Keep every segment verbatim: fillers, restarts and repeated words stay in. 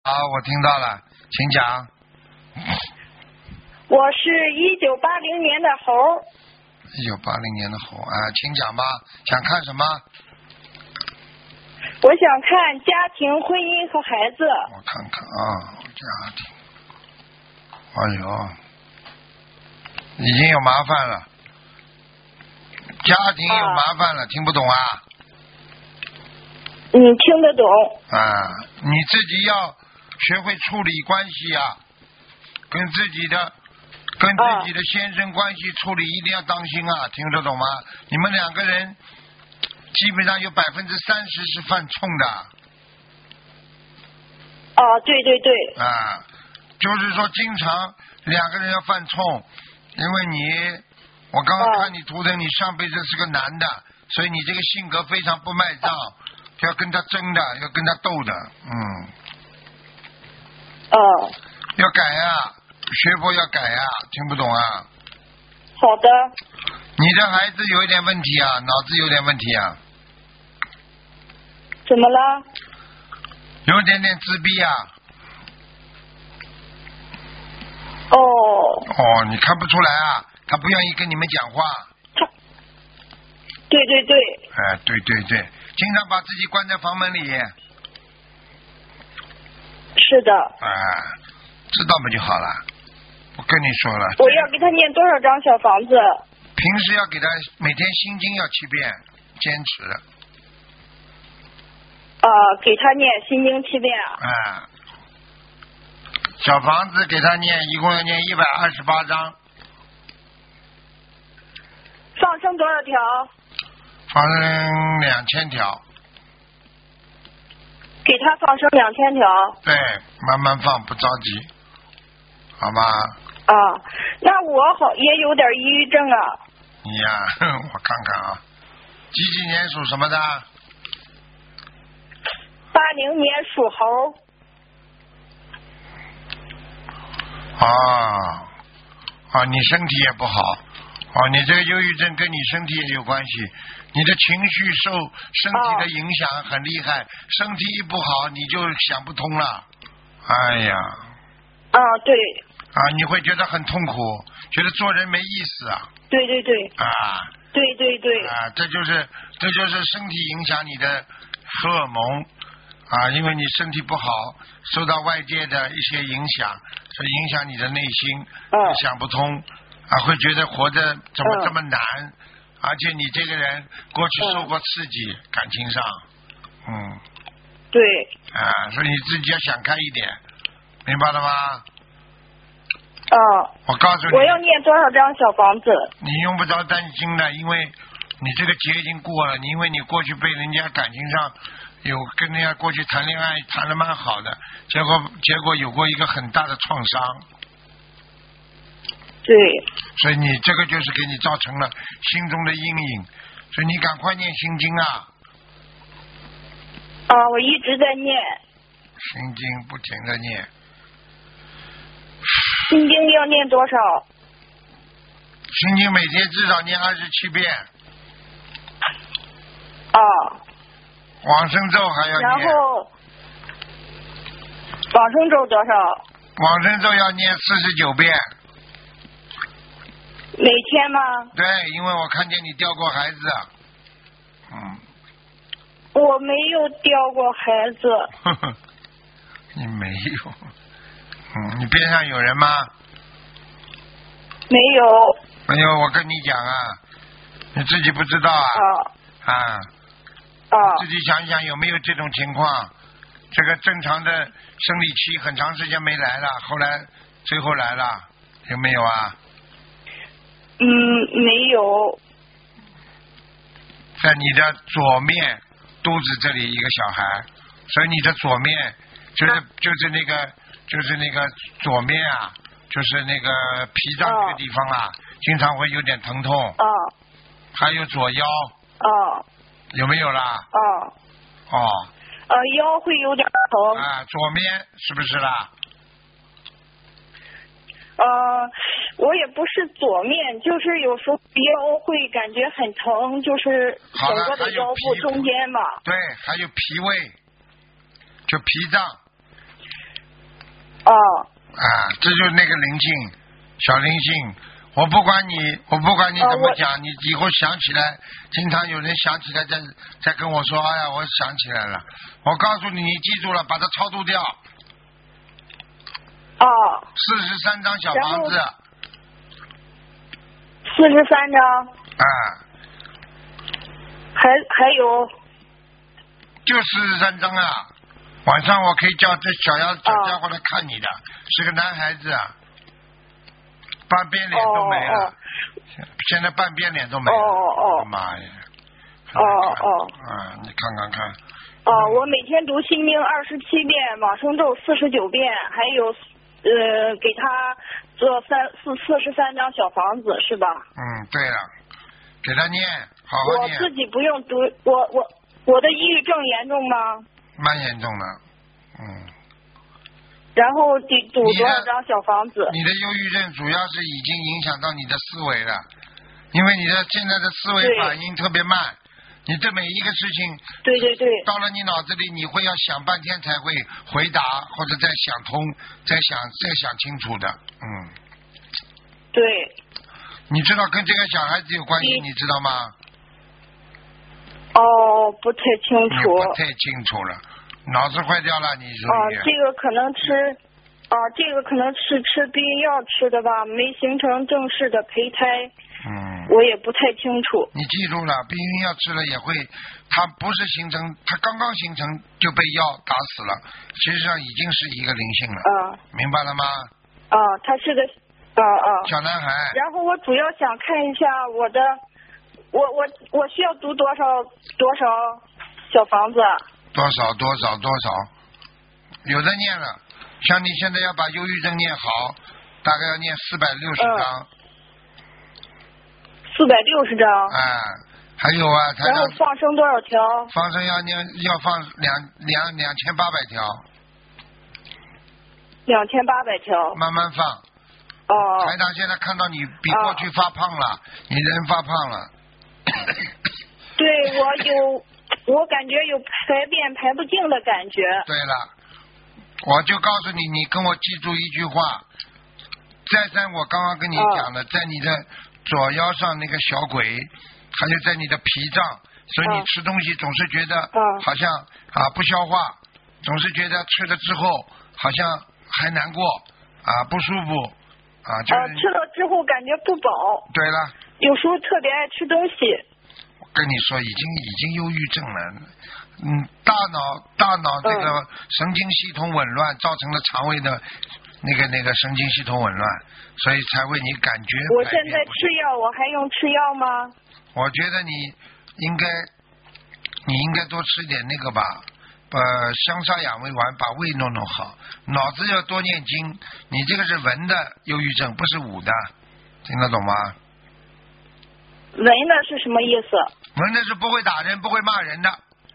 好，我听到了，请讲。 我是一九八零年的猴。 一九八零年的猴啊，请讲吧，想看什么？ 我想看家庭、婚姻和孩子。 我看看啊，家庭。哎呦，已经有麻烦了，家庭有麻烦了，啊、听不懂啊？ 嗯，听得懂。 啊，你自己要学会处理关系啊，跟自己的跟自己的先生关系处理一定要当心啊，听得懂吗？你们两个人基本上有百分之三十是犯冲的。 啊，对对对。 啊，就是说经常两个人要犯冲，因为你，我刚刚看你图腾，你上辈子是个男的，所以你这个性格非常不卖账，要跟他争的，要跟他斗的，嗯。 哦。 要改呀、啊，学佛要改呀、啊，听不懂啊？ 好的。 你的孩子有一点问题啊，脑子有点问题啊。 怎么了？ 有点点自闭啊。 哦。 哦，你看不出来啊？他不愿意跟你们讲话。 他。对对对。 哎，对对对，经常把自己关在房门里。 是的。 哎，知道不就好了？我跟你说了。 我要给他念多少张小房子？ 平时要给他每天心经要七遍，坚持。 啊，给他念心经七遍啊。 哎。小房子给他念，一共要念一百二十八章。 放生多少条？ 放生两千条。 给他放生两千条。 对，慢慢放，不着急，好吗？ 啊，那我好也有点抑郁症啊。 你呀、啊，我看看啊，几几年属什么的？ 八零年属猴。 啊啊，你身体也不好，哦，你这个忧郁症跟你身体也有关系，你的情绪受身体的影响很厉害，哦、身体一不好你就想不通了，哎呀。 啊，对。 啊，你会觉得很痛苦，觉得做人没意思啊。 对对对。 啊。 对对对。 啊，这就是这就是身体影响你的荷尔蒙。啊，因为你身体不好，受到外界的一些影响，所以影响你的内心， 嗯、 想不通，啊，会觉得活着怎么这么难，嗯、而且你这个人过去受过刺激，嗯、感情上，嗯， 对， 啊，所以你自己要想开一点，明白了吗？ 啊， 我告诉你， 我要念多少张小房子？ 你用不着担心的，因为你这个劫已经过了，因为你过去被人家感情上。有跟人家过去谈恋爱谈得蛮好的，结果结果有过一个很大的创伤。 对。 所以你这个就是给你造成了心中的阴影，所以你赶快念心经啊。 啊，我一直在念。 心经不停的念。 心经要念多少？ 心经每天至少念二十七遍。 啊。 往生咒还要念。 然后往生咒多少？ 往生咒要念四十九遍。 每天吗？ 对，因为我看见你掉过孩子。嗯。 我没有掉过孩子。 呵呵，你没有。嗯，你边上有人吗？ 没有。 没有，我跟你讲啊，你自己不知道啊。 啊。 啊。 啊， 自己想想有没有这种情况？这个正常的生理期很长时间没来了，后来最后来了，有没有啊？ 嗯，没有。 在你的左面肚子这里一个小孩，所以你的左面就是、啊、就是那个就是那个左面啊，就是那个脾脏这个地方啊，啊经常会有点疼痛。 啊。 还有左腰。 啊。 有没有啦？ 啊。 哦。 呃，腰会有点疼。 啊，左面是不是啦？ 呃，我也不是左面，就是有时候腰会感觉很疼，就是整个的腰部中间嘛。 对，还有脾胃，就脾脏。 哦。 啊，这就是那个灵性，小灵性。我不管你，我不管你怎么讲，你以后想起来，经常有人想起来再再跟我说，哎呀，我想起来了。我告诉你，你记住了，把它超度掉。 哦。 四十三张小房子。 四十三张。 啊。 还还有。 就四十三张啊！晚上我可以叫这小妖小家伙来看你的，是个男孩子啊。半边脸都没了，哦哦现在半边脸都没了。 哦哦妈呀！ 哦哦。 啊，你看看看。 哦，我每天读心经二十七遍，往生咒四十九遍，还有呃给他做三四四十三张小房子，是吧？ 嗯，对了，给他念，好好念。 我自己不用读，我我我的抑郁症严重吗？ 蛮严重的，嗯。 然后得赌多少张小房子？ 你的忧郁症主要是已经影响到你的思维了，因为你的现在的思维反应特别慢，你这每一个事情， 对对对， 到了你脑子里，你会要想半天才会回答，或者再想通，再想再想清楚的，嗯。 对。 你知道跟这个小孩子有关系，你知道吗？ 哦，不太清楚。 不太清楚了。脑子坏掉了，你说？ 啊，这个可能吃，啊，这个可能是吃避孕药吃的吧，没形成正式的胚胎。 嗯。 我也不太清楚。 你记住了，避孕药吃了也会，它不是形成，它刚刚形成就被药打死了，实际上已经是一个灵性了。 啊。 明白了吗？ 啊，他是个，啊啊。 小男孩。 然后我主要想看一下我的，我我我需要读多少多少小房子？ 多少多少多少，有的念了，像你现在要把忧郁症念好，大概要念四百六十章。 四百六十章。 哎，还有啊，他然后放生多少条？ 放生要念要放两两两千八百条。 两千八百条。 慢慢放。 哦。 台长现在看到你比过去发胖了，哦、你人发胖了。 对，我有。我感觉有排便排不净的感觉。 对了，我就告诉你，你跟我记住一句话，再三我刚刚跟你讲了，哦、在你的左腰上那个小鬼，还有在你的脾脏，所以你吃东西总是觉得好像啊不消化，总是觉得吃了之后好像还难过啊不舒服啊。就是、 啊，吃了之后感觉不饱。 对了。 有时候特别爱吃东西。 跟你说，已经已经忧郁症了，嗯，大脑大脑这个神经系统紊乱，造成了肠胃的那个那个神经系统紊乱，所以才会你感觉。 我现在吃药，我还用吃药吗？ 我觉得你应该，你应该多吃点那个吧，呃，香砂养胃丸，把胃弄弄好，脑子要多念经。你这个是文的忧郁症，不是武的，听得懂吗？ 文的是什么意思？ 文的是不会打人，不会骂人的。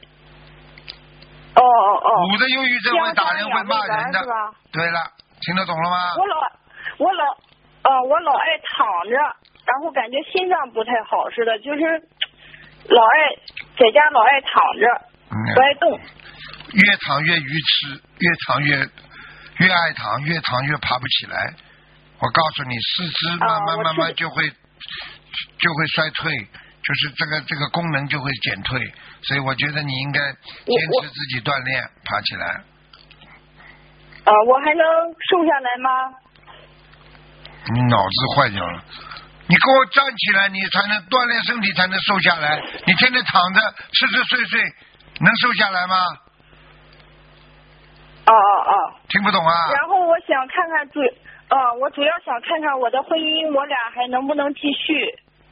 哦哦哦。 武的忧郁症会打人，会骂人的。对了，听得懂了吗？ 我老我老呃我老爱躺着，然后感觉心脏不太好似的，就是老爱在家老爱躺着，嗯、不爱动。 越躺越愚痴，越躺越越爱躺，越躺越爬不起来。我告诉你，四肢慢慢慢慢就会。就会衰退，就是这个这个功能就会减退，所以我觉得你应该坚持自己锻炼，爬起来。 啊，我还能瘦下来吗？ 你脑子坏掉了，你给我站起来，你才能锻炼身体，才能瘦下来。你天天躺着吃吃睡睡，能瘦下来吗？ 哦哦哦。 听不懂啊？ 然后我想看看主。啊、呃，我主要想看看我的婚姻，我俩还能不能继续？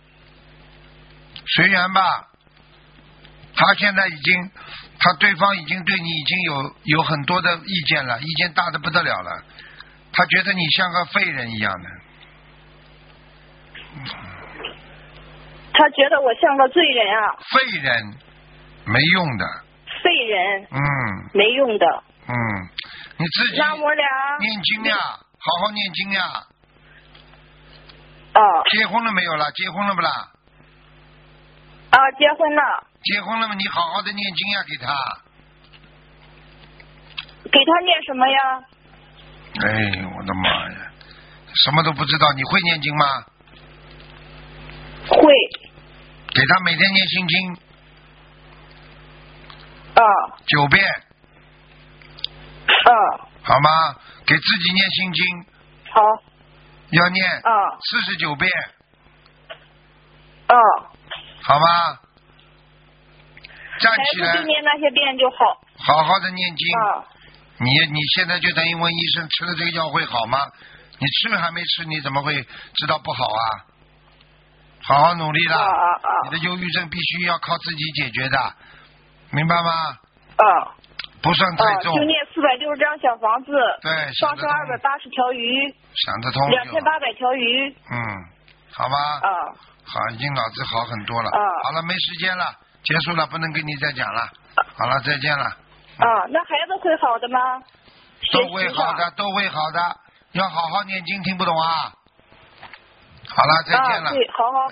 随缘吧。他现在已经，他对方已经对你已经有有很多的意见了，意见大的不得了了。他觉得你像个废人一样的。 他觉得我像个罪人啊。 废人，没用的。 废人。 嗯。 没用的。 嗯，你自己。 那我俩。 念经呀。好好念经呀！ 啊。 结婚了没有了？结婚了不啦？ 啊，结婚了。 结婚了吗？你好好的念经呀，给他。 给他念什么呀？ 哎，我的妈呀，什么都不知道，你会念经吗？ 会。 给他每天念心经。 啊。 九遍。 啊。 好吗？给自己念心经。 好。 要念。 啊。 四十九遍。 啊。 好吗？站起来。 孩子就念那些遍就好。 好好的念经。 啊。 你你现在就等于问医生吃了这个药会好吗？你吃还没吃，你怎么会知道不好啊？好好努力啦！ 啊啊啊！ 你的忧郁症必须要靠自己解决的，明白吗？ 啊。 不算太重。 啊、就念四百六十张小房子。 对。 放生二百八十条鱼。 想得通。 两千八百条鱼。 嗯，好吧。 啊。 好，已经脑子好很多了。 啊。 好了，没时间了，结束了，不能跟你再讲了。好了，再见了。 啊，那孩子会好的吗？ 都会好的，都会好的，要好好念经，听不懂啊？好了，再见了。 啊，对，好好。